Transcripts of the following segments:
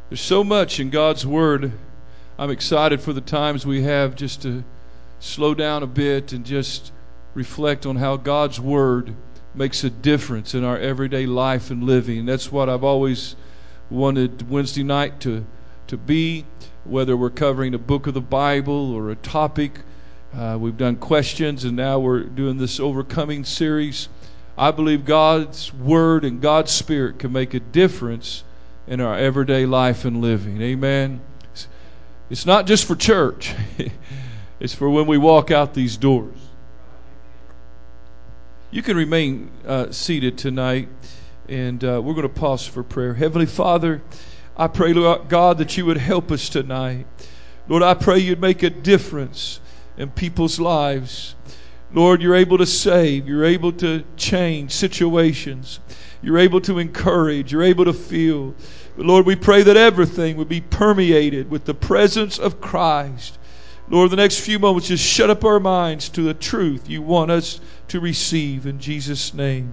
There's so much in God's Word. I'm excited for the times we have just to slow down a bit and just reflect on how God's Word makes a difference in our everyday life and living. And that's what I've always wanted Wednesday night to be, whether we're covering a book of the Bible or a topic. We've done questions, and now we're doing this overcoming series. I believe God's Word and God's Spirit can make a difference in our everyday life and living. Amen. It's not just for church. It's for when we walk out these doors. You can remain seated tonight, and we're going to pause for prayer. Heavenly Father, I pray, Lord God, that you would help us tonight. Lord, I pray you'd make a difference in people's lives. Lord, you're able to save. You're able to change situations. You're able to encourage. You're able to feel. But Lord, we pray that everything would be permeated with the presence of Christ. Lord, the next few moments, just shut up our minds to the truth you want us to receive. In Jesus' name,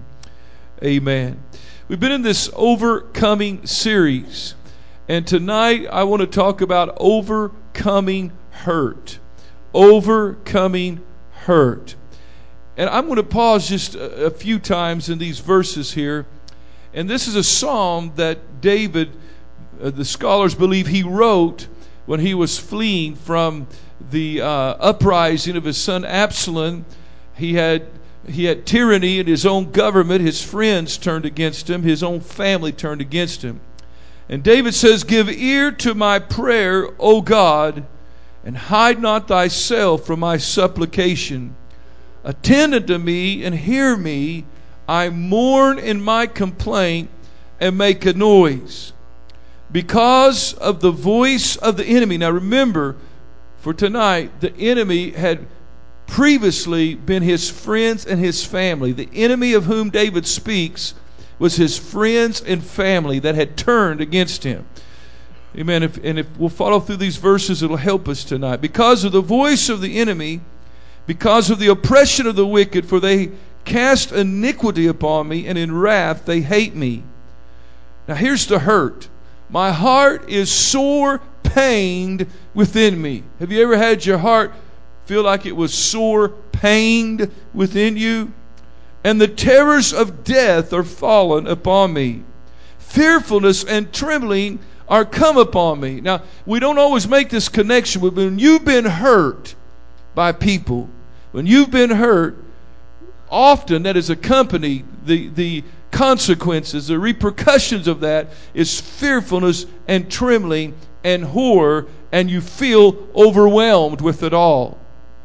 amen. We've been in this overcoming series. And tonight, I want to talk about overcoming hurt. Overcoming hurt. And I'm going to pause just a few times in these verses here. And this is a psalm that David, the scholars believe he wrote when he was fleeing from the uprising of his son Absalom. He had tyranny in his own government. His friends turned against him. His own family turned against him. And David says, "Give ear to my prayer, O God, and hide not thyself from my supplication. Attend unto me and hear me. I mourn in my complaint and make a noise because of the voice of the enemy." Now remember, for tonight, the enemy had previously been his friends and his family. The enemy of whom David speaks was his friends and family that had turned against him. Amen. If we'll follow through these verses, it'll help us tonight. Because of the voice of the enemy, because of the oppression of the wicked, for they cast iniquity upon me, and in wrath they hate me. Now here's the hurt. My heart is sore pained within me. Have you ever had your heart feel like it was sore pained within you? And the terrors of death are fallen upon me. Fearfulness and trembling are come upon me. Now, we don't always make this connection, but when you've been hurt by people, when you've been hurt, often that is accompanied, the consequences, the repercussions of that is fearfulness and trembling and horror, and you feel overwhelmed with it all.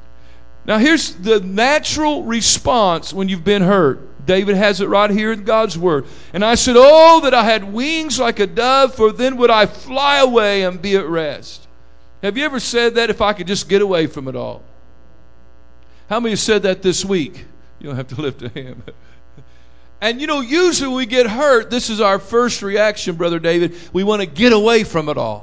Now here's the natural response when you've been hurt. David has it right here in God's Word. "And I said, oh, that I had wings like a dove, for then would I fly away and be at rest." Have you ever said that? If I could just get away from it all. How many have said that this week? You don't have to lift a hand. And usually when we get hurt, this is our first reaction, Brother David. We want to get away from it all.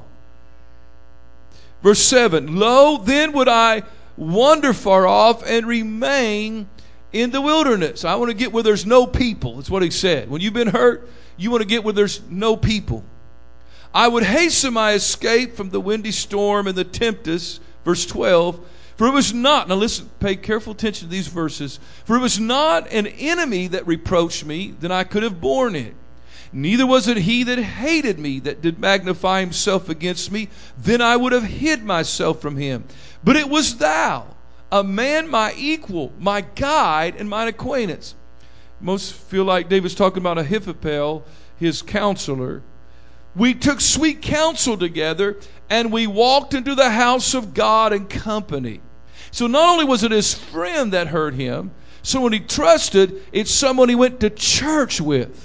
Verse 7, "Lo, then would I wander far off and remain in the wilderness." I want to get where there's no people. That's what he said. When you've been hurt, you want to get where there's no people. "I would hasten my escape from the windy storm and the tempest." Verse 12, "For it was not," now listen, pay careful attention to these verses. "For it was not an enemy that reproached me, then I could have borne it. Neither was it he that hated me that did magnify himself against me, then I would have hid myself from him. But it was thou, a man my equal, my guide, and mine acquaintance." Most feel like David's talking about Ahithophel, his counselor. "We took sweet counsel together, and we walked into the house of God in company." So not only was it his friend that hurt him, someone he trusted, it's someone he went to church with.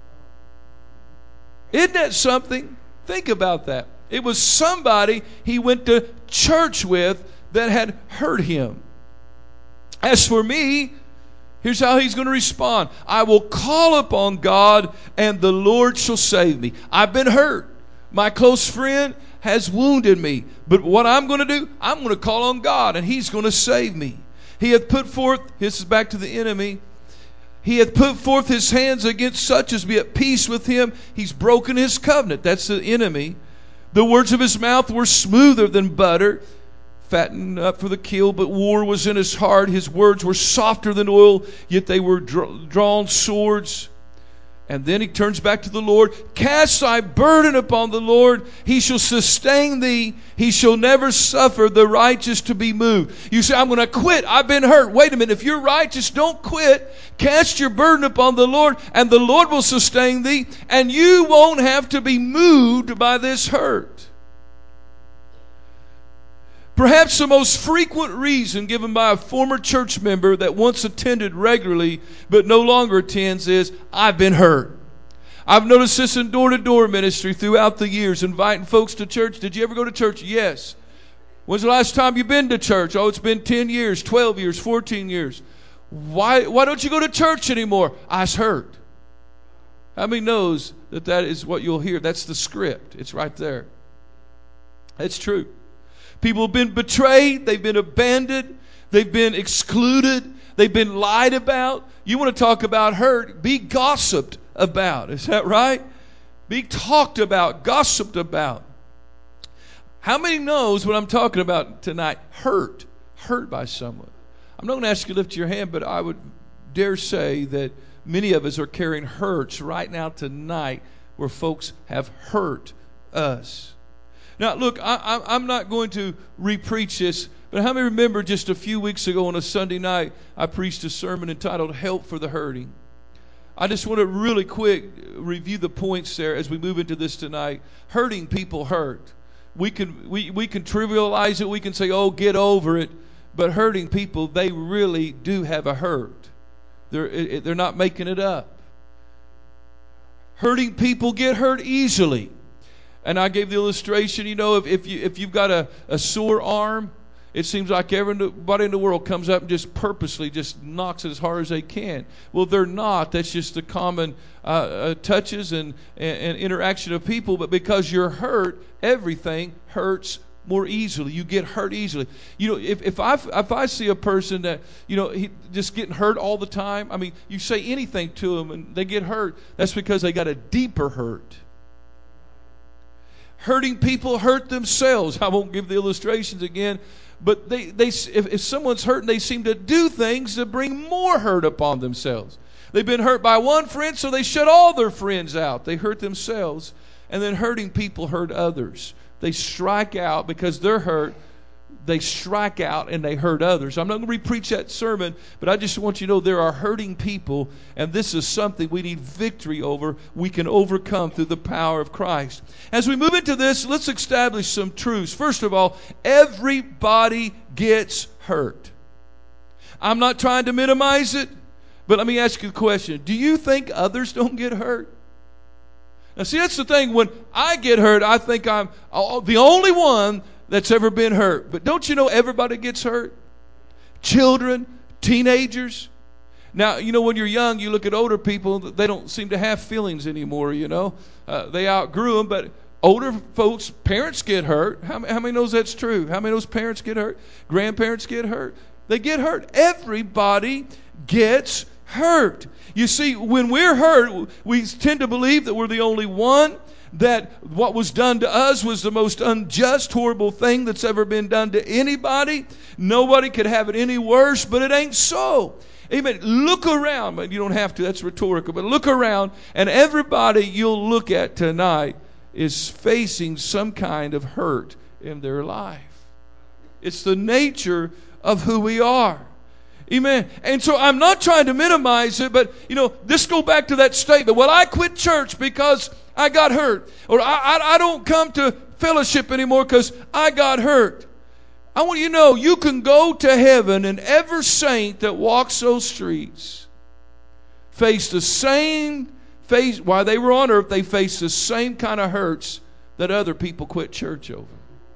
Isn't that something? Think about that. It was somebody he went to church with that had hurt him. "As for me," here's how he's going to respond. "I will call upon God, and the Lord shall save me." I've been hurt. My close friend has wounded me. But what I'm going to do, I'm going to call on God, and he's going to save me. "He hath put forth," this is back to the enemy, "he hath put forth his hands against such as be at peace with him. He's broken his covenant." That's the enemy. The words of his mouth were smoother than butter, fattened up for the kill, but war was in his heart. His words were softer than oil, yet they were drawn swords. And then he turns back to the Lord. Cast thy burden upon the Lord. He shall sustain thee. He shall never suffer the righteous to be moved. You say, I'm going to quit. I've been hurt. Wait a minute. If you're righteous, don't quit. Cast your burden upon the Lord, and the Lord will sustain thee, and you won't have to be moved by this hurt. Perhaps the most frequent reason given by a former church member that once attended regularly but no longer attends is, I've been hurt. I've noticed this in door-to-door ministry throughout the years, inviting folks to church. Did you ever go to church? Yes. When's the last time you've been to church? Oh, it's been 10 years, 12 years, 14 years. Why don't you go to church anymore? I was hurt. How many knows that is what you'll hear? That's the script. It's right there. It's true. People have been betrayed. They've been abandoned. They've been excluded. They've been lied about. You want to talk about hurt? Be gossiped about. Is that right? Be talked about, gossiped about. How many knows what I'm talking about tonight? Hurt by someone. I'm not going to ask you to lift your hand, but I would dare say that many of us are carrying hurts right now tonight where folks have hurt us. Now, look, I'm not going to re-preach this, but how many remember just a few weeks ago on a Sunday night, I preached a sermon entitled Help for the Hurting. I just want to really quick review the points there as we move into this tonight. Hurting people hurt. We can trivialize it. We can say, oh, get over it. But hurting people, they really do have a hurt. They're not making it up. Hurting people get hurt easily. And I gave the illustration, if you've got a sore arm, it seems like everybody in the world comes up and just purposely just knocks it as hard as they can. Well, they're not. That's just the common touches and interaction of people. But because you're hurt, everything hurts more easily. You get hurt easily. If I see a person that, he just getting hurt all the time, I mean, you say anything to them and they get hurt, that's because they got a deeper hurt. Hurting people hurt themselves. I won't give the illustrations again, but if someone's hurting, they seem to do things to bring more hurt upon themselves. They've been hurt by one friend, so they shut all their friends out. They hurt themselves, and then hurting people hurt others. They strike out because they're hurt. They strike out and they hurt others. I'm not going to re-preach that sermon, but I just want you to know there are hurting people, and this is something we need victory over. We can overcome through the power of Christ. As we move into this, let's establish some truths. First of all, everybody gets hurt. I'm not trying to minimize it, but let me ask you a question. Do you think others don't get hurt? Now, see, that's the thing. When I get hurt, I think I'm the only one that's ever been hurt. But don't you know everybody gets hurt? Children, teenagers. Now, when you're young, you look at older people, they don't seem to have feelings anymore, They outgrew them, but older folks, parents get hurt. How many knows that's true? How many knows parents get hurt? Grandparents get hurt? They get hurt. Everybody gets hurt. You see, when we're hurt, we tend to believe that we're the only one, that what was done to us was the most unjust, horrible thing that's ever been done to anybody. Nobody could have it any worse, but it ain't so. Amen. Look around, but you don't have to, that's rhetorical, but look around, and everybody you'll look at tonight is facing some kind of hurt in their life. It's the nature of who we are. Amen. And so I'm not trying to minimize it, but, this go back to that statement. Well, I quit church because I got hurt. Or I don't come to fellowship anymore because I got hurt. I want you to know you can go to heaven, and every saint that walks those streets faced the same while they were on earth, they faced the same kind of hurts that other people quit church over.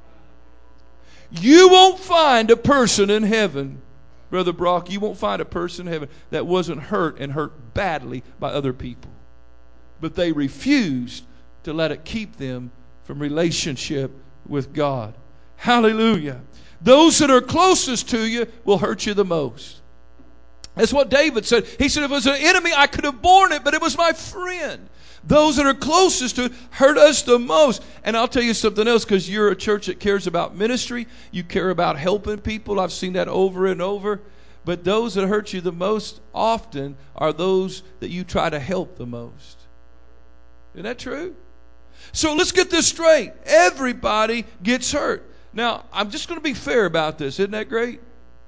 You won't find a person in heaven, Brother Brock, you won't find a person in heaven that wasn't hurt and hurt badly by other people. But they refused to let it keep them from relationship with God. Hallelujah. Those that are closest to you will hurt you the most. That's what David said. He said, if it was an enemy, I could have borne it, but it was my friend. Those that are closest to it hurt us the most. And I'll tell you something else, because you're a church that cares about ministry. You care about helping people. I've seen that over and over. But those that hurt you the most often are those that you try to help the most. Isn't that true? So let's get this straight. Everybody gets hurt. Now, I'm just going to be fair about this. Isn't that great?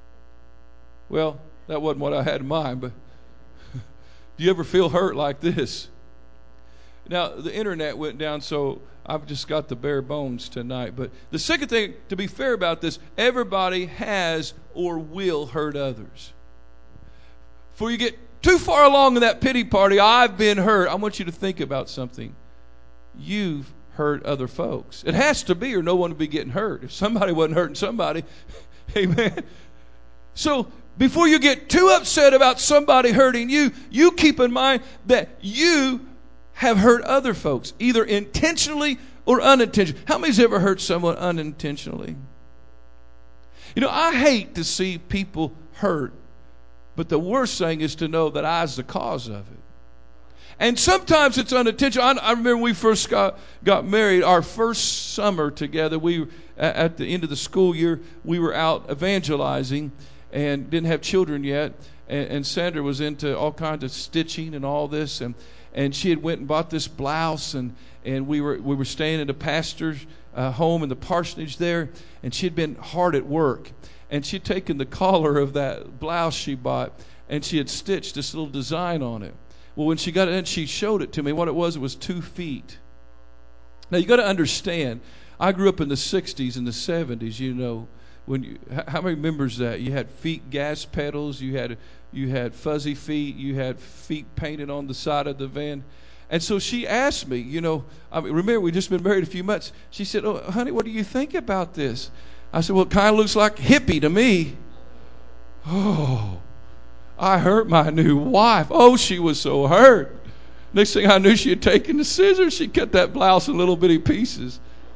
Well, that wasn't what I had in mind, but do you ever feel hurt like this? Now, the internet went down, so I've just got the bare bones tonight. But the second thing, to be fair about this, everybody has or will hurt others. Before you get too far along in that pity party, I've been hurt, I want you to think about something. You've hurt other folks. It has to be, or no one would be getting hurt. If somebody wasn't hurting somebody, amen. So before you get too upset about somebody hurting you, you keep in mind that you have hurt other folks, either intentionally or unintentionally. How many's ever hurt someone unintentionally? You know, I hate to see people hurt, but the worst thing is to know that I was the cause of it. And sometimes it's unintentional. I remember when we first got married, our first summer together, we at the end of the school year, we were out evangelizing and didn't have children yet. And Sandra was into all kinds of stitching and all this, and she had went and bought this blouse, and we were staying at a pastor's home in the parsonage there, and she had been hard at work, and she had taken the collar of that blouse she bought, and she had stitched this little design on it. Well, when she got it in, she showed it to me. What it was 2 feet. Now, you got to understand, I grew up in the 60s and the 70s, you know. How many remembers that? You had feet gas pedals, you had fuzzy feet, you had feet painted on the side of the van. And so she asked me, you know, remember, we'd just been married a few months. She said, "Oh, honey, what do you think about this?" I said, "Well, it kind of looks like hippie to me." Oh, I hurt my new wife. Oh, she was so hurt. Next thing I knew, she had taken the scissors. She cut that blouse in little bitty pieces.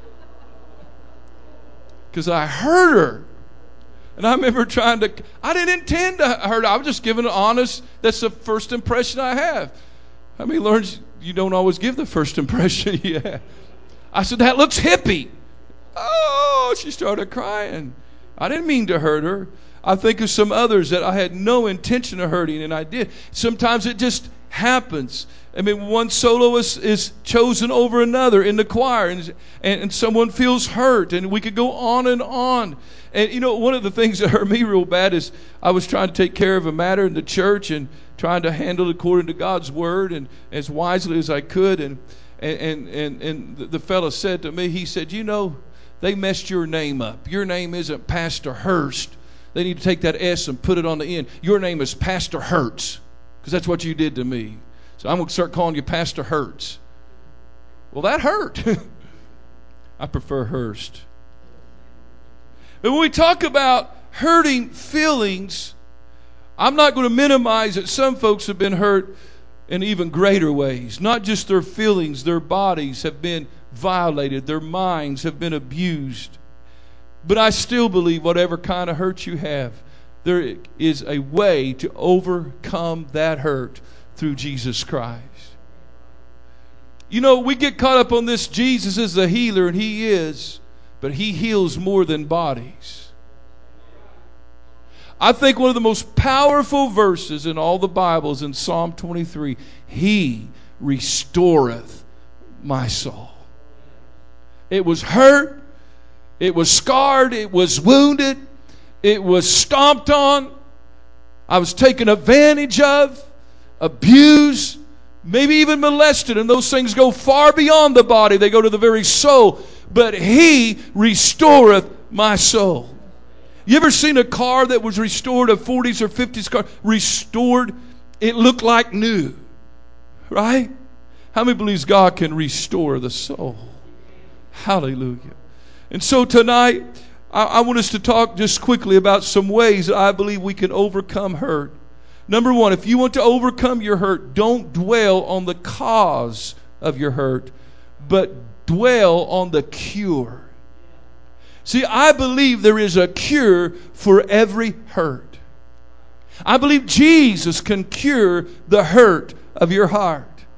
Because I hurt her. And I remember I didn't intend to hurt her. I was just giving an honest, that's the first impression I have. How many learns you don't always give the first impression you have? I said, "That looks hippie." Oh, she started crying. I didn't mean to hurt her. I think of some others that I had no intention of hurting, and I did. Sometimes it just happens. I mean, one soloist is chosen over another in the choir, and someone feels hurt, and we could go on and on. And, you know, one of the things that hurt me real bad is I was trying to take care of a matter in the church and trying to handle it according to God's word and as wisely as I could. And the fellow said to me, he said, "You know, they messed your name up. Your name isn't Pastor Hurst. They need to take that S and put it on the end. Your name is Pastor Hurts, because that's what you did to me. So I'm going to start calling you Pastor Hurts." Well, that hurt. I prefer Hurst. But when we talk about hurting feelings, I'm not going to minimize that some folks have been hurt in even greater ways. Not just their feelings, their bodies have been violated, their minds have been abused. But I still believe whatever kind of hurt you have, there is a way to overcome that hurt through Jesus Christ. You know, we get caught up on this, Jesus is the healer, and He is, but He heals more than bodies. I think one of the most powerful verses in all the Bible is in Psalm 23. He restoreth my soul. It was hurt. It was scarred. It was wounded. It was stomped on. I was taken advantage of, abused, maybe even molested. And those things go far beyond the body. They go to the very soul. But He restoreth my soul. You ever seen a car that was restored, a 40s or 50s car, restored? It looked like new. Right? How many believes God can restore the soul? Hallelujah. And so tonight, I want us to talk just quickly about some ways that I believe we can overcome hurt. Number one, if you want to overcome your hurt, don't dwell on the cause of your hurt, but dwell on the cure. See, I believe there is a cure for every hurt. I believe Jesus can cure the hurt of your heart.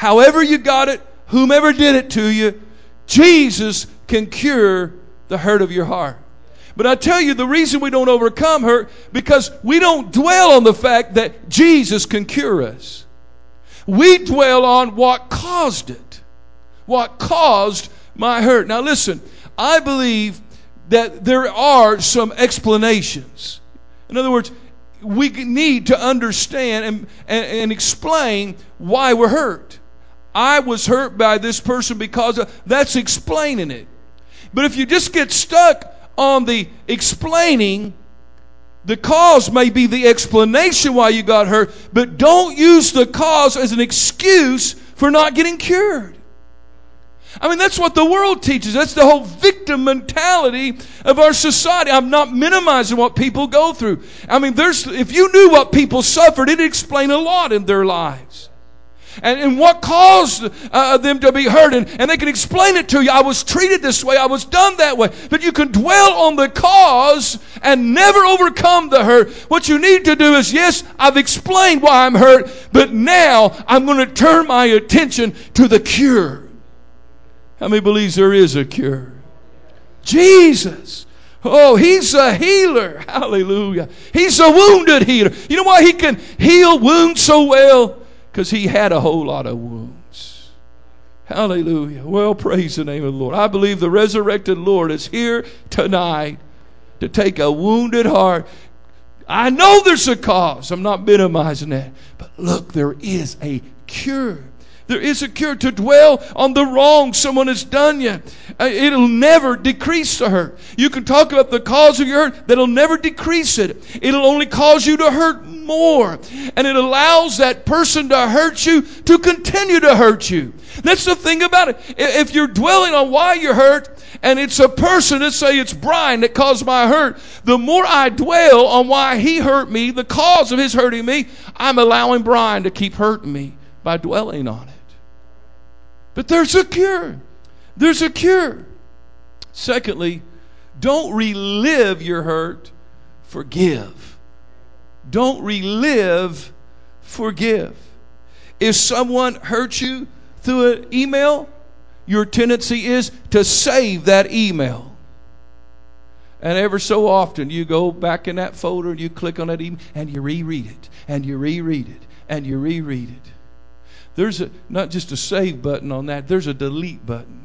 however you got it, whomever did it to you, Jesus can cure the hurt of your heart. But I tell you, the reason we don't overcome hurt, because we don't dwell on the fact that Jesus can cure us. We dwell on what caused it. What caused my hurt. Now listen, I believe that there are some explanations. In other words, we need to understand and explain why we're hurt. I was hurt by this person because that's explaining it. But if you just get stuck on the explaining, the cause may be the explanation why you got hurt, but don't use the cause as an excuse for not getting cured. I mean, that's what the world teaches. That's the whole victim mentality of our society. I'm not minimizing what people go through. I mean, if you knew what people suffered, it'd explain a lot in their lives. And what caused them to be hurt. And they can explain it to you. I was treated this way. I was done that way. But you can dwell on the cause and never overcome the hurt. What you need to do is, yes, I've explained why I'm hurt, but now I'm going to turn my attention to the cure. How many believes there is a cure? Jesus. Oh, He's a healer. Hallelujah. He's a wounded healer. You know why He can heal wounds so well? Because He had a whole lot of wounds. Hallelujah. Well, praise the name of the Lord. I believe the resurrected Lord is here tonight to take a wounded heart. I know there's a cause. I'm not minimizing that. But look, there is a cure. There is a cure. To dwell on the wrong someone has done you, it'll never decrease the hurt. You can talk about the cause of your hurt, that'll never decrease it. It'll only cause you to hurt more. And it allows that person to hurt you to continue to hurt you. That's the thing about it. If you're dwelling on why you're hurt, and it's a person, let's say it's Brian that caused my hurt, the more I dwell on why he hurt me, the cause of his hurting me, I'm allowing Brian to keep hurting me by dwelling on it. But there's a cure. There's a cure. Secondly, don't relive your hurt. Forgive. Don't relive. Forgive. If someone hurts you through an email, your tendency is to save that email. And ever so often you go back in that folder and you click on that email and you reread it and you reread it and you reread it. There's not just a save button on that, there's a delete button.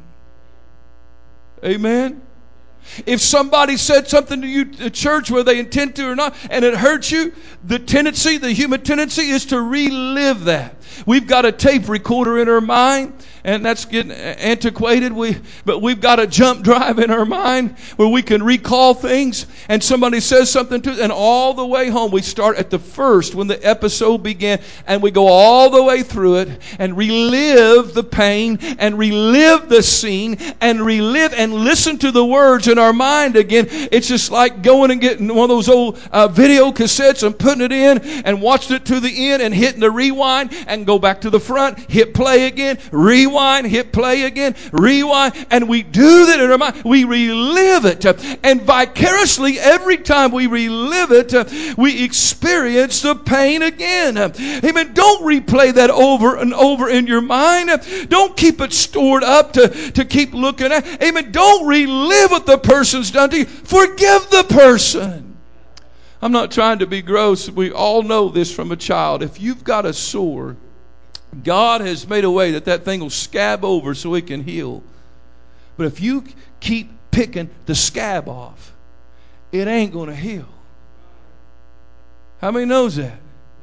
Amen? If somebody said something to you at church, whether they intend to or not, and it hurts you, the human tendency is to relive that. We've got a tape recorder in our mind, and that's getting antiquated. But we've got a jump drive in our mind where we can recall things, and somebody says something to us, and all the way home, we start at the first when the episode began, and we go all the way through it and relive the pain and relive the scene and relive and listen to the words in our mind again. It's just like going and getting one of those old video cassettes and putting it in and watching it to the end and hitting the rewind and go back to the front, hit play again, rewind, hit play again, rewind, and we do that in our mind. We relive it, and vicariously every time we relive it, we experience the pain again. Amen. Don't replay that over and over in your mind. Don't keep it stored up to keep looking at. Amen. Don't relive what the person's done to you. Forgive the person. I'm not trying to be gross. We all know this from a child. If you've got a sore, God has made a way that thing will scab over so it can heal. But if you keep picking the scab off, it ain't going to heal. How many knows that?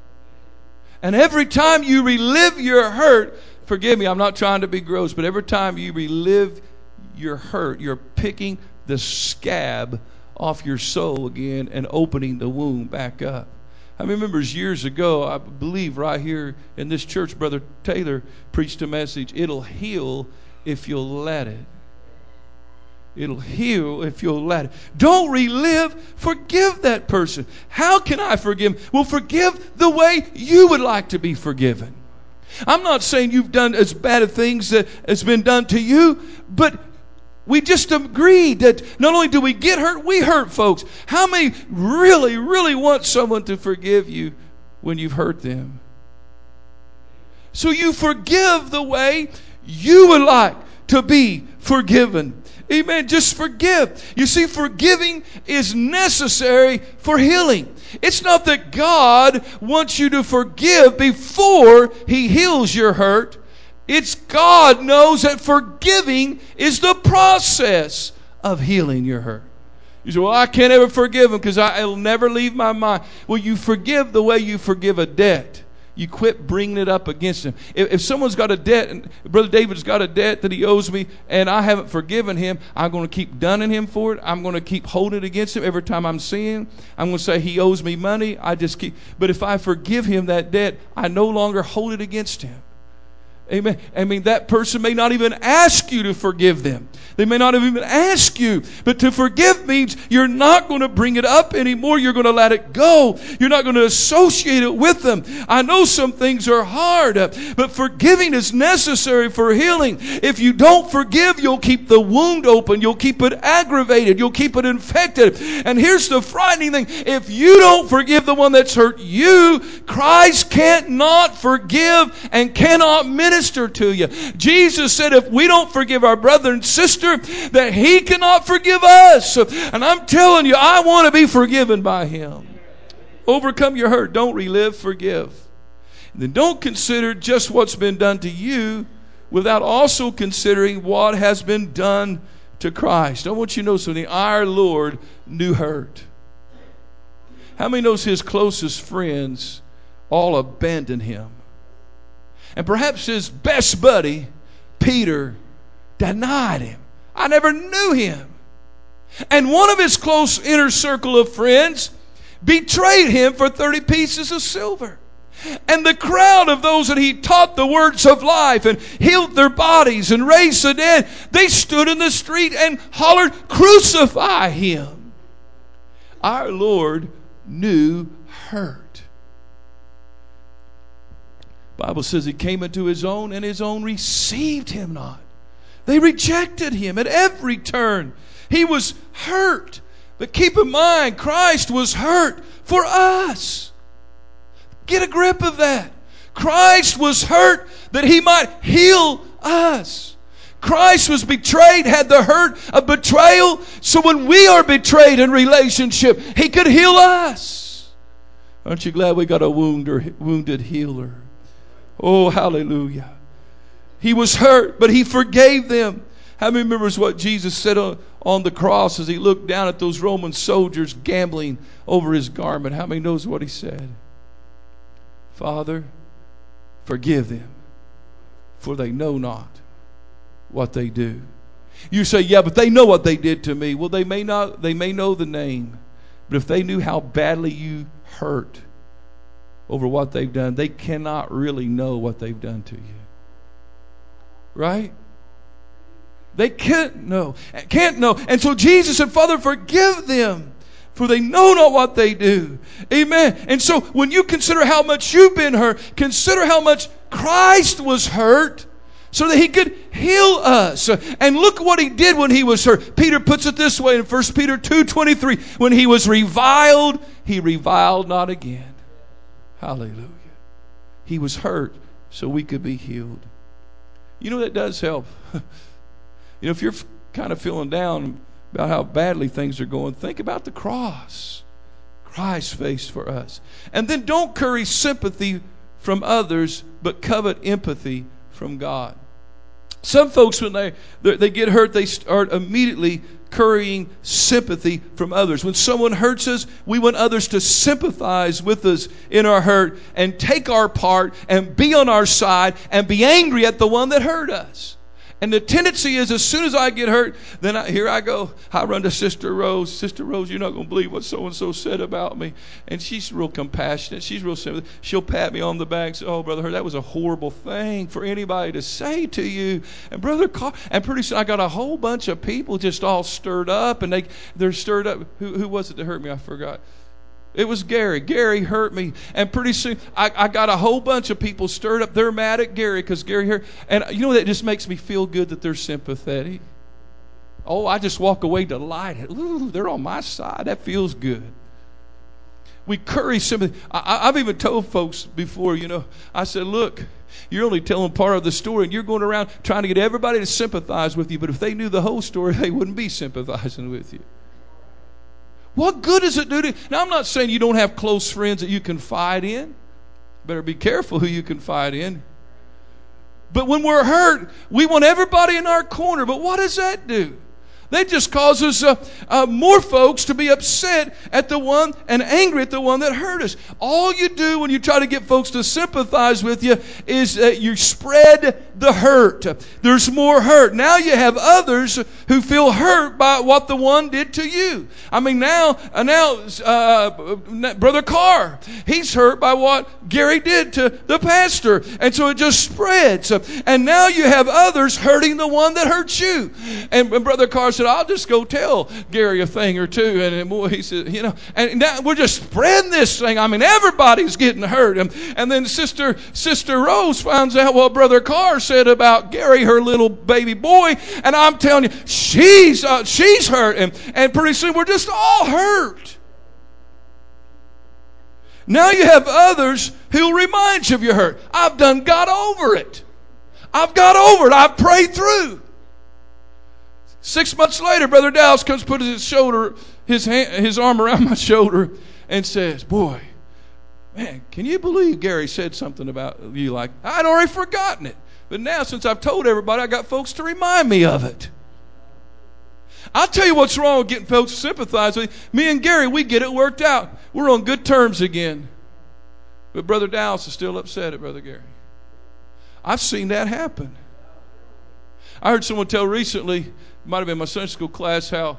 And every time you relive your hurt, forgive me, I'm not trying to be gross, but every time you relive your hurt, you're picking the scab off your soul again and opening the wound back up. I remember years ago, I believe right here in this church, Brother Taylor preached a message, it'll heal if you'll let it. It'll heal if you'll let it. Don't relive, forgive that person. How can I forgive him? Well, forgive the way you would like to be forgiven. I'm not saying you've done as bad of things that has been done to you, but we just agreed that not only do we get hurt, we hurt folks. How many really, really want someone to forgive you when you've hurt them? So you forgive the way you would like to be forgiven. Amen. Just forgive. You see, forgiving is necessary for healing. It's not that God wants you to forgive before He heals your hurt. It's God knows that forgiving is the process of healing your hurt. You say, well, I can't ever forgive him because it'll never leave my mind. Well, you forgive the way you forgive a debt. You quit bringing it up against him. If someone's got a debt, and Brother David's got a debt that he owes me, and I haven't forgiven him, I'm going to keep dunning him for it. I'm going to keep holding it against him every time I'm seeing him. I'm going to say he owes me money. But if I forgive him that debt, I no longer hold it against him. Amen. I mean, that person may not even ask you to forgive them. They may not have even asked you. But to forgive means you're not going to bring it up anymore. You're going to let it go. You're not going to associate it with them. I know some things are hard, but forgiving is necessary for healing. If you don't forgive, you'll keep the wound open. You'll keep it aggravated. You'll keep it infected. And here's the frightening thing. If you don't forgive the one that's hurt you, Christ can't not forgive and cannot minister to you. Jesus said if we don't forgive our brother and sister, that He cannot forgive us. And I'm telling you, I want to be forgiven by Him. Overcome your hurt. Don't relive, forgive. And then don't consider just what's been done to you without also considering what has been done to Christ. I want you to know something. Our Lord knew hurt. How many knows His closest friends all abandoned Him? And perhaps His best buddy, Peter, denied Him. I never knew him. And one of His close inner circle of friends betrayed Him for 30 pieces of silver. And the crowd of those that He taught the words of life and healed their bodies and raised the dead, they stood in the street and hollered, "Crucify Him." Our Lord knew hurt. The Bible says He came into His own, and His own received Him not. They rejected Him at every turn. He was hurt. But keep in mind, Christ was hurt for us. Get a grip of that. Christ was hurt that He might heal us. Christ was betrayed, had the hurt of betrayal, so when we are betrayed in relationship, He could heal us. Aren't you glad we got a wounded healer? Oh, hallelujah. He was hurt, but He forgave them. How many remembers what Jesus said on the cross as He looked down at those Roman soldiers gambling over His garment? How many knows what He said? Father, forgive them, for they know not what they do. You say, yeah, but they know what they did to me. Well, they may know the name, but if they knew how badly you hurt over what they've done, they cannot really know what they've done to you. Right? They can't know. And so Jesus said, Father, forgive them, for they know not what they do. Amen. And so when you consider how much you've been hurt, consider how much Christ was hurt so that He could heal us. And look what He did when He was hurt. Peter puts it this way in 1 Peter 2:23. When He was reviled, He reviled not again. Hallelujah. He was hurt so we could be healed. You know, that does help. You know, if you're kind of feeling down about how badly things are going, think about the cross Christ faced for us. And then don't curry sympathy from others, but covet empathy from God. Some folks, when they get hurt, they start immediately currying sympathy from others. When someone hurts us, we want others to sympathize with us in our hurt and take our part and be on our side and be angry at the one that hurt us. And the tendency is, as soon as I get hurt, then here I go. I run to Sister Rose. Sister Rose, you're not going to believe what so-and-so said about me. And she's real compassionate. She's real sympathetic. She'll pat me on the back and say, oh, Brother Hurt, that was a horrible thing for anybody to say to you. And Brother Carl, and pretty soon I got a whole bunch of people just all stirred up. And they're stirred up. Who was it that hurt me? I forgot. It was Gary. Gary hurt me. And pretty soon, I got a whole bunch of people stirred up. They're mad at Gary because Gary hurt. And you know, that just makes me feel good that they're sympathetic. Oh, I just walk away delighted. Ooh, they're on my side. That feels good. We curry sympathy. I've even told folks before, I said, look, you're only telling part of the story, and you're going around trying to get everybody to sympathize with you. But if they knew the whole story, they wouldn't be sympathizing with you. What good does it do to you? Now, I'm not saying you don't have close friends that you confide in. Better be careful who you confide in. But when we're hurt, we want everybody in our corner. But what does that do? That just causes more folks to be upset at the one and angry at the one that hurt us. All you do when you try to get folks to sympathize with you is that you spread the hurt. There's more hurt. Now you have others who feel hurt by what the one did to you. I mean, now, Brother Carr, he's hurt by what Gary did to the pastor. And so it just spreads. And now you have others hurting the one that hurt you. And Brother Carr said, I'll just go tell Gary a thing or two. And boy, he said, and now we're just spreading this thing. I mean, everybody's getting hurt. And then Sister Rose finds out what Brother Carr said about Gary, her little baby boy. And I'm telling you, she's hurt. And pretty soon we're just all hurt. Now you have others who'll remind you of your hurt. I've got over it. I've got over it. I've prayed through. 6 months later, Brother Dallas comes, put his arm around my shoulder and says, boy, man, can you believe Gary said something about you like, I'd already forgotten it. But now, since I've told everybody, I got folks to remind me of it. I'll tell you what's wrong with getting folks to sympathize with you. Me and Gary, we get it worked out. We're on good terms again. But Brother Dallas is still upset at Brother Gary. I've seen that happen. I heard someone tell recently, it might have been my Sunday school class, how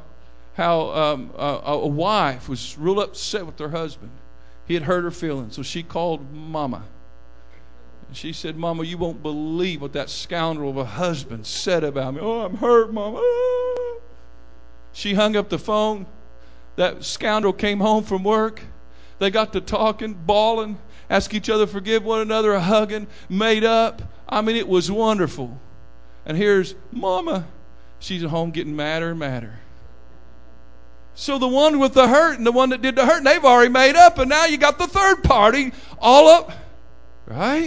a wife was real upset with her husband. He had hurt her feelings, so she called Mama. And she said, Mama, you won't believe what that scoundrel of a husband said about me. Oh, I'm hurt, Mama. Ah. She hung up the phone. That scoundrel came home from work. They got to talking, bawling, asked each other to forgive one another, hugging, made up. I mean, it was wonderful. And here's Mama. She's at home getting madder and madder. So the one with the hurt and the one that did the hurt, they've already made up, and now you got the third party all up. Right?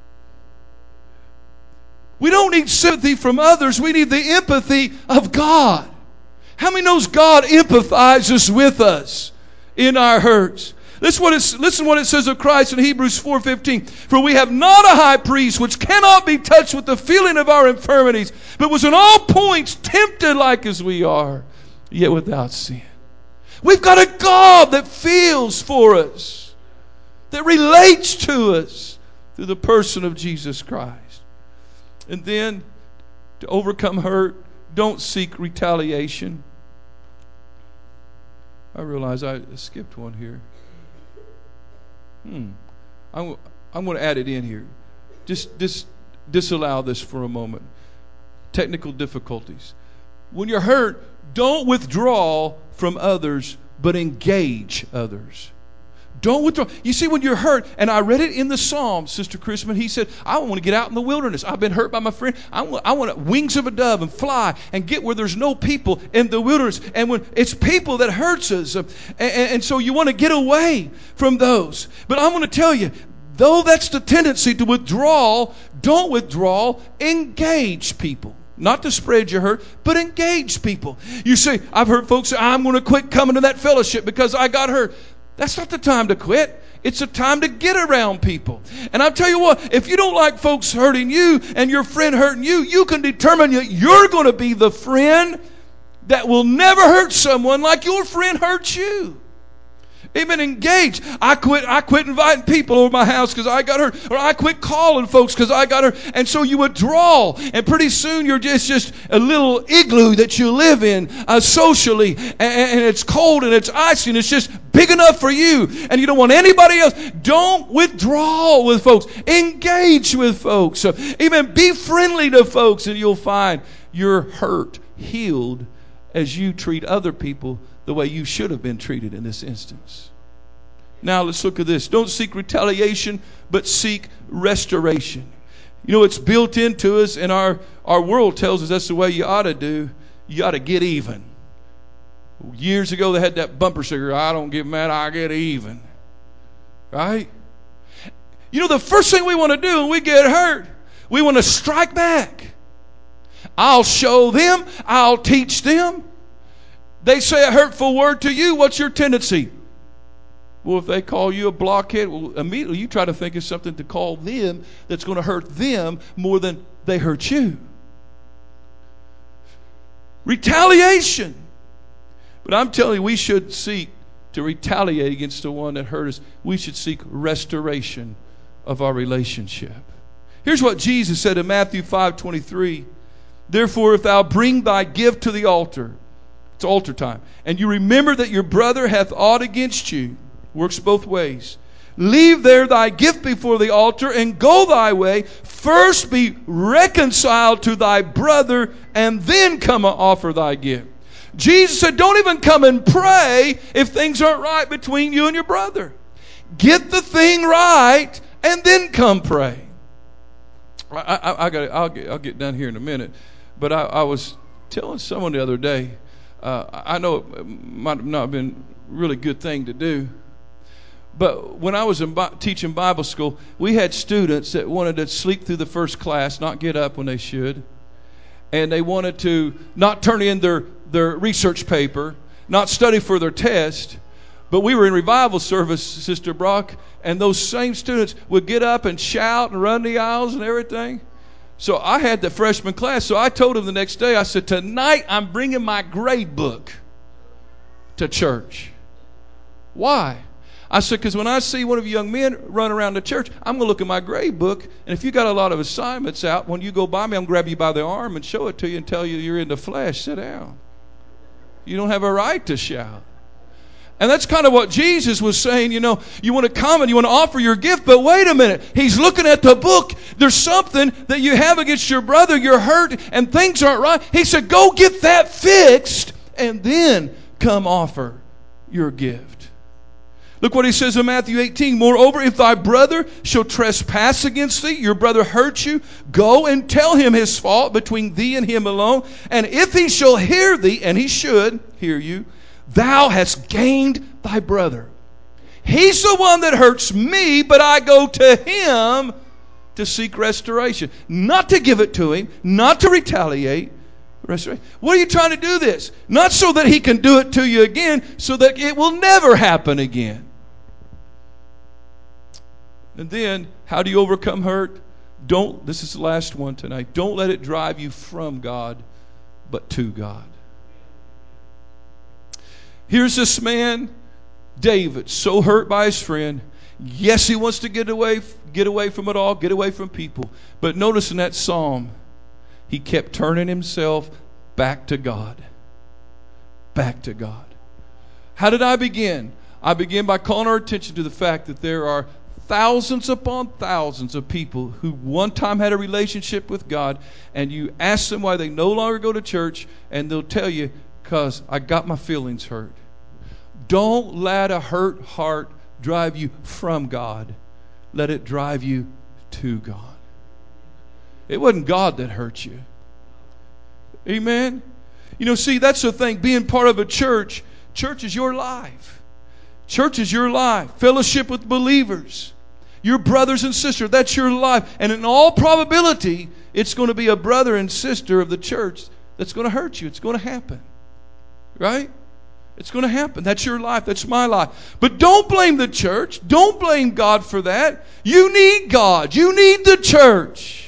We don't need sympathy from others. We need the empathy of God. How many knows God empathizes with us in our hurts? Listen what it says of Christ in Hebrews 4:15. For we have not a high priest which cannot be touched with the feeling of our infirmities, but was in all points tempted like as we are, yet without sin. We've got a God that feels for us, that relates to us through the person of Jesus Christ. And then, to overcome hurt, don't seek retaliation. I realize I skipped one here. I'm going to add it in here. Just disallow this for a moment. Technical difficulties. When you're hurt, don't withdraw from others, but engage others. Don't withdraw. You see, when you're hurt, and I read it in the Psalms, Sister Christman, he said, I want to get out in the wilderness. I've been hurt by my friend. I want wings of a dove and fly and get where there's no people in the wilderness. And when it's people that hurts us, and so you want to get away from those. But I'm going to tell you, though that's the tendency to withdraw, don't withdraw. Engage people. Not to spread your hurt, but engage people. You say, I've heard folks say, I'm going to quit coming to that fellowship because I got hurt. That's not the time to quit. It's a time to get around people. And I'll tell you what, if you don't like folks hurting you and your friend hurting you, you can determine that you're going to be the friend that will never hurt someone like your friend hurts you. Even engage. I quit inviting people over my house because I got hurt. Or I quit calling folks because I got hurt. And so you withdraw. And pretty soon you're just a little igloo that you live in socially. And it's cold and it's icy and it's just big enough for you. And you don't want anybody else. Don't withdraw with folks. Engage with folks. Even be friendly to folks, and you'll find your hurt healed as you treat other people the way you should have been treated in this instance. Now let's look at this. Don't seek retaliation, but seek restoration. You know, it's built into us, and our world tells us that's the way you ought to do. You ought to get even. Years ago they had that bumper sticker, I don't get mad, I get even. Right? You know, the first thing we want to do when we get hurt, we want to strike back. I'll show them. I'll teach them. They say a hurtful word to you. What's your tendency? Well, if they call you a blockhead, well, immediately you try to think of something to call them that's going to hurt them more than they hurt you. Retaliation. But I'm telling you, we should seek to retaliate against the one that hurt us. We should seek restoration of our relationship. Here's what Jesus said in Matthew 5:23. Therefore, if thou bring thy gift to the altar, it's altar time, and you remember that your brother hath aught against you, works both ways. Leave there thy gift before the altar and go thy way. First be reconciled to thy brother and then come and offer thy gift. Jesus said, don't even come and pray if things aren't right between you and your brother. Get the thing right and then come pray. I'll get done here in a minute. But I was telling someone the other day, I know it might have not been a really good thing to do, but when I was teaching Bible school, we had students that wanted to sleep through the first class, not get up when they should, and they wanted to not turn in their research paper, not study for their test. But we were in revival service, Sister Brock, and those same students would get up and shout and run the aisles and everything. So I had the freshman class, so I told them the next day, I said, tonight I'm bringing my grade book to church. Why? I said, because when I see one of you young men run around the church, I'm going to look at my grade book, and if you got a lot of assignments out, when you go by me, I'm going to grab you by the arm and show it to you and tell you you're in the flesh. Sit down. You don't have a right to shout. And that's kind of what Jesus was saying. You know, you want to come and you want to offer your gift, but wait a minute. He's looking at the book. There's something that you have against your brother. You're hurt and things aren't right. He said, go get that fixed and then come offer your gift. Look what he says in Matthew 18. Moreover, if thy brother shall trespass against thee, your brother hurt you, go and tell him his fault between thee and him alone. And if he shall hear thee, and he should hear you, thou hast gained thy brother. He's the one that hurts me, but I go to him to seek restoration. Not to give it to him, not to retaliate. Restoration. What are you trying to do this? Not so that he can do it to you again, so that it will never happen again. And then, how do you overcome hurt? This is the last one tonight. Don't let it drive you from God, but to God. Here's this man, David, so hurt by his friend. Yes, he wants to get away from it all, get away from people. But notice in that psalm, he kept turning himself back to God. Back to God. How did I begin? I began by calling our attention to the fact that there are thousands upon thousands of people who one time had a relationship with God, and you ask them why they no longer go to church, and they'll tell you, because I got my feelings hurt. Don't let a hurt heart drive you from God. Let it drive you to God. It wasn't God that hurt you. Amen? You know, see, that's the thing. Being part of a church is your life. Church is your life. Fellowship with believers. Your brothers and sisters, that's your life. And in all probability, it's going to be a brother and sister of the church that's going to hurt you. It's going to happen. Right? It's going to happen. That's your life. That's my life. But don't blame the church. Don't blame God for that. You need God. You need the church.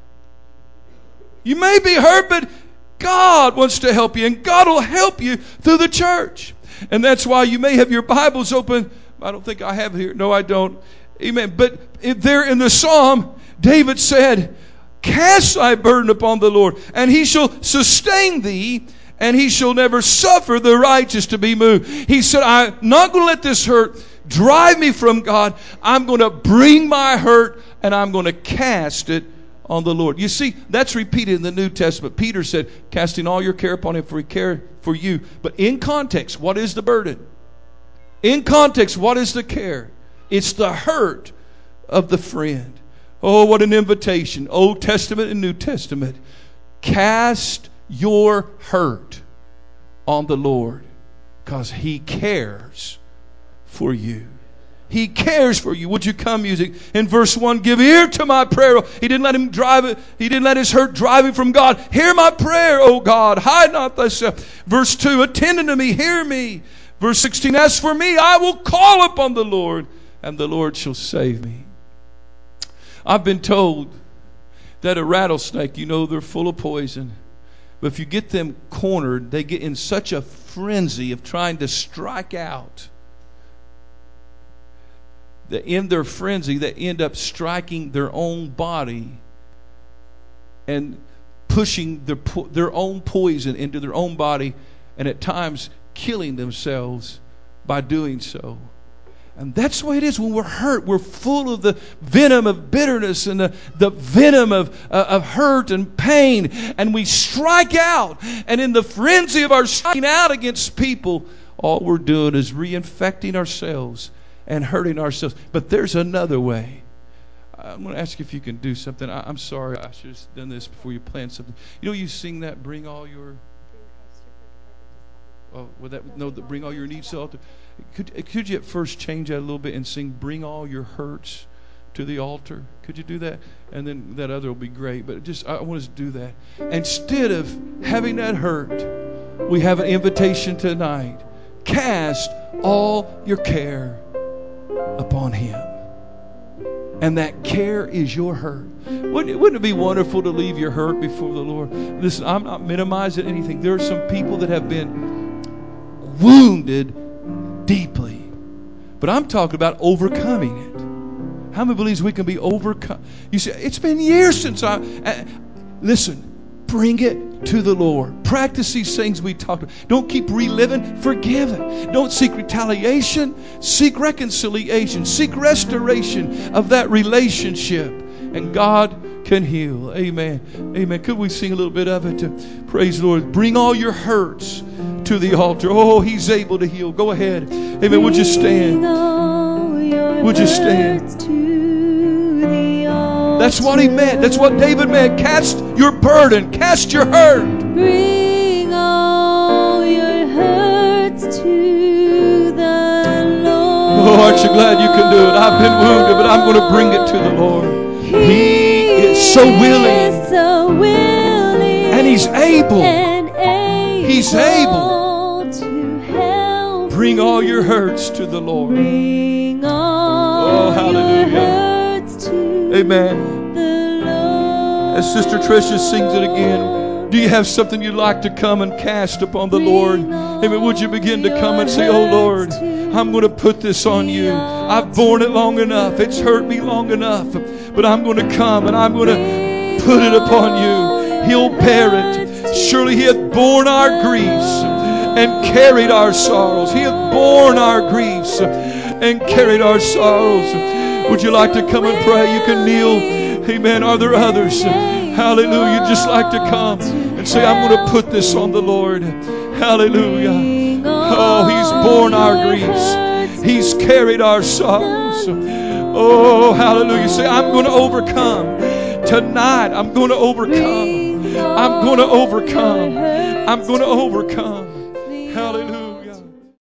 You may be hurt, but God wants to help you, and God will help you through the church. And that's why you may have your Bibles open. I don't think I have it here. No, I don't. Amen. But there in the Psalm, David said, cast thy burden upon the Lord, and he shall sustain thee, and he shall never suffer the righteous to be moved. He said, I'm not going to let this hurt drive me from God. I'm going to bring my hurt, and I'm going to cast it on the Lord. You see, that's repeated in the New Testament. Peter said, casting all your care upon him, for he cared for you. But in context, what is the burden? In context, what is the care? It's the hurt of the friend. Oh, what an invitation. Old Testament and New Testament. Cast your hurt on the Lord, because he cares for you. He cares for you. Would you come, music? In verse 1, give ear to my prayer. He didn't let him drive it. He didn't let his hurt drive him from God. Hear my prayer, O God. Hide not thyself. Verse 2, attend unto me, hear me. Verse 16, as for me, I will call upon the Lord, and the Lord shall save me. I've been told that a rattlesnake, they're full of poison. But if you get them cornered, they get in such a frenzy of trying to strike out that in their frenzy, they end up striking their own body and pushing their own poison into their own body, and at times killing themselves by doing so. And that's the way it is when we're hurt. We're full of the venom of bitterness and the venom of hurt and pain. And we strike out. And in the frenzy of our striking out against people, all we're doing is reinfecting ourselves and hurting ourselves. But there's another way. I'm going to ask you if you can do something. I'm sorry. I should have done this before you planned something. You sing that, bring all your... bring all your needs to the altar. Could you at first change that a little bit and sing, bring all your hurts to the altar? Could you do that? And then that other will be great. But I want us to do that. Instead of having that hurt, we have an invitation tonight. Cast all your care upon Him. And that care is your hurt. Wouldn't it be wonderful to leave your hurt before the Lord? Listen, I'm not minimizing anything. There are some people that have been wounded deeply. But I'm talking about overcoming it. How many believes we can be overcome? You say, it's been years since listen, bring it to the Lord. Practice these things we talked about. Don't keep reliving. Forgive it. Don't seek retaliation. Seek reconciliation. Seek restoration of that relationship. And God can heal. Amen. Amen. Could we sing a little bit of it? Praise the Lord. Bring all your hurts to the altar. Oh, He's able to heal. Go ahead. Amen. Would you stand? Would you stand? That's what he meant. That's what David meant. Cast your burden. Cast your hurt. Bring all your hurts to the Lord. Oh, aren't you glad you can do it? I've been wounded, but I'm going to bring it to the Lord. He is so willing. And He's able. He's able to help. Bring all your hurts to the Lord. Bring all your hurts to Amen. the Lord. As Sister Tricia sings it again, do you have something you'd like to come and cast upon the Lord? Amen. Would you begin to come and say, oh Lord, I'm going to put this on you. I've borne it long enough. It's hurt me long enough. But I'm going to come and I'm going to put it upon you. He'll bear it. Surely He hath borne our griefs and carried our sorrows. He hath borne our griefs and carried our sorrows. Would you like to come and pray? You can kneel. Amen. Are there others? Hallelujah. Just like to come and say, I'm going to put this on the Lord. Hallelujah. Oh, He's borne our griefs. He's carried our sorrows. Oh, hallelujah. Say, I'm going to overcome. Tonight, I'm going to overcome. I'm going to overcome. I'm going to overcome.